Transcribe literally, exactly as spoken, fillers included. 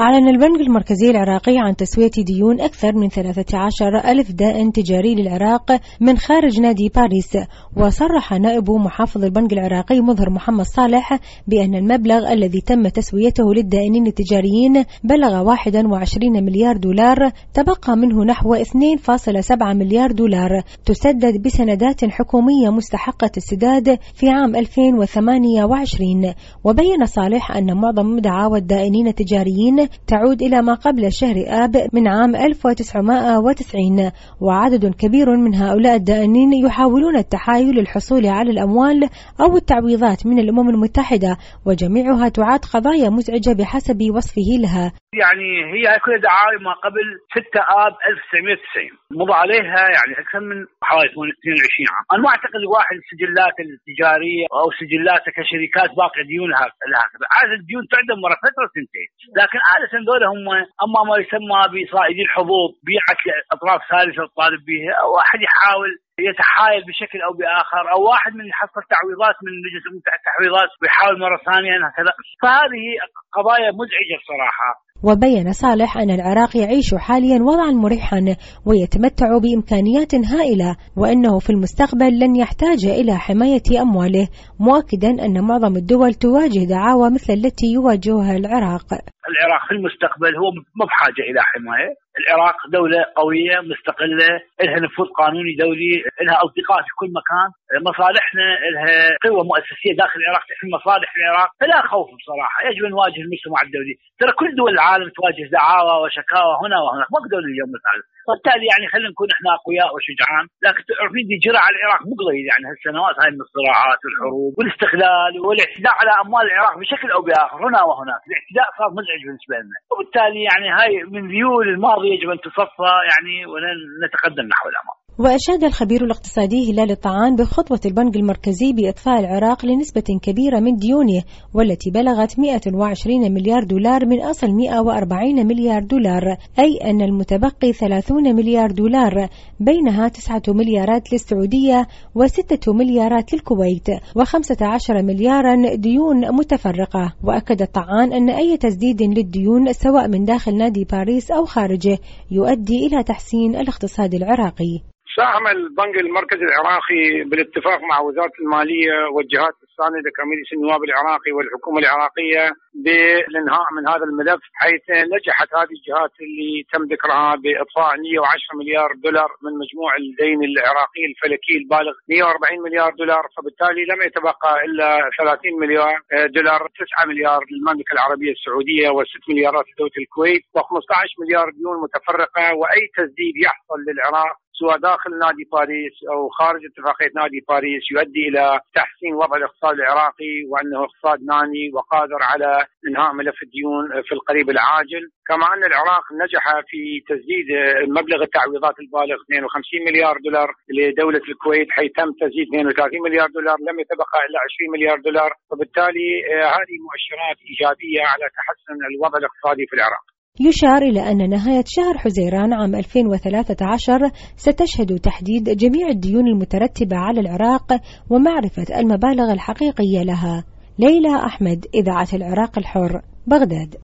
أعلن البنك المركزي العراقي عن تسوية ديون أكثر من ثلاثة عشر ألف دائن تجاري للعراق من خارج نادي باريس. وصرح نائب محافظ البنك العراقي مظهر محمد صالح بأن المبلغ الذي تم تسويته للدائنين التجاريين بلغ واحد وعشرين مليار دولار، تبقى منه نحو اثنين فاصلة سبعة مليار دولار تسدد بسندات حكومية مستحقة السداد في عام ألفين وثمانية وعشرين. وبين صالح أن معظم دعاوى الدائنين التجاريين تعود إلى ما قبل شهر آب من عام ألف وتسعمائة وتسعين، وعدد كبير من هؤلاء الدائنين يحاولون التحايل للحصول على الأموال أو التعويضات من الأمم المتحدة، وجميعها تعد قضايا مزعجة بحسب وصفه لها. يعني هي كل دعاوى ما قبل ستة آب ألف وتسعمائة وتسعين مضى عليها يعني أكثر من حوالي اثنين وعشرين عام. أنا ما أعتقد الواحد السجلات التجارية أو سجلات كشركات باقي ديونها لها، عادة الديون تعدم مرة فترة سنتين، لكن عادة دول هم أما ما يسمى بصائدي الحظوظ، بيعة أطراف ثالثة تطالب بها، أو أحد يحاول يتحايل بشكل أو بآخر، أو واحد من يحصل تعويضات من مجلس التحويضات ويحاول مرة ثانية هكذا. فهذه قضايا مزعجة صراحة. وبين صالح أن العراق يعيش حاليا وضعا مريحا ويتمتع بإمكانيات هائلة، وأنه في المستقبل لن يحتاج إلى حماية أمواله، مؤكدا أن معظم الدول تواجه دعاوى مثل التي يواجهها العراق. العراق في المستقبل هو ما بحاجة إلى حماية. العراق دولة قوية مستقلة، لها نفوذ قانوني دولي، لها أصدقاء في كل مكان، مصالحنا لها قوة مؤسسية داخل العراق تحمي مصالح العراق، فلا خوف بصراحة. يجب أن نواجه المجتمع الدولي. ترى كل دول العالم تواجه دعاوى وشكاوى هنا وهناك، ما دول اليوم مثلا. وبالتالي يعني خلينا نكون احنا اقوياء وشجعان، لكن تعرفين دي جرى على العراق مو قليل يعني هالسنوات هاي من الصراعات والحروب والاستغلال والاعتداء على اموال العراق بشكل او باخر هنا وهناك. الاعتداء صار مزعج بالنسبه لنا، وبالتالي يعني هاي من ذيول الماضي يجب ان تصفى يعني ونتقدم نحو الامام. وأشاد الخبير الاقتصادي هلال الطعان بخطوة البنك المركزي بإطفاء العراق لنسبة كبيرة من ديونه، والتي بلغت مئة وعشرين مليار دولار من أصل مئة وأربعين مليار دولار، أي أن المتبقي ثلاثين مليار دولار، بينها تسعة مليارات للسعودية وستة مليارات للكويت وخمسة عشر مليارا ديون متفرقة. وأكد الطعان أن أي تسديد للديون سواء من داخل نادي باريس أو خارجه يؤدي إلى تحسين الاقتصاد العراقي. ساهم البنك المركزي العراقي بالاتفاق مع وزارة المالية والجهات الساندة كمجلس النواب العراقي والحكومة العراقية بالانهاء من هذا الملف، حيث نجحت هذه الجهات اللي تم ذكرها بإطفاء مئة وعشرة مليار دولار من مجموع الدين العراقي الفلكي البالغ مئة وأربعين مليار دولار، فبالتالي لم يتبقى إلا ثلاثين مليار دولار، تسعة مليار للمملكة العربية السعودية وست مليارات لدولة الكويت وخمسة عشر مليار ديون متفرقة. وأي تسديد يحصل للعراق سواء داخل نادي باريس أو خارج اتفاقية نادي باريس يؤدي إلى تحسين وضع الاقتصاد العراقي، وأنه اقتصاد نامي وقادر على إنهاء ملف الديون في القريب العاجل. كما أن العراق نجح في تسديد مبلغ التعويضات البالغ اثنين وخمسين مليار دولار لدولة الكويت، حيث تم تسديد اثنين وثلاثين مليار دولار، لم يتبقى إلا عشرين مليار دولار. وبالتالي هذه مؤشرات إيجابية على تحسن الوضع الاقتصادي في العراق. يشار إلى أن نهاية شهر حزيران عام ألفين وثلاثة عشر ستشهد تحديد جميع الديون المترتبة على العراق ومعرفة المبالغ الحقيقية لها. ليلى أحمد، إذاعة العراق الحر، بغداد.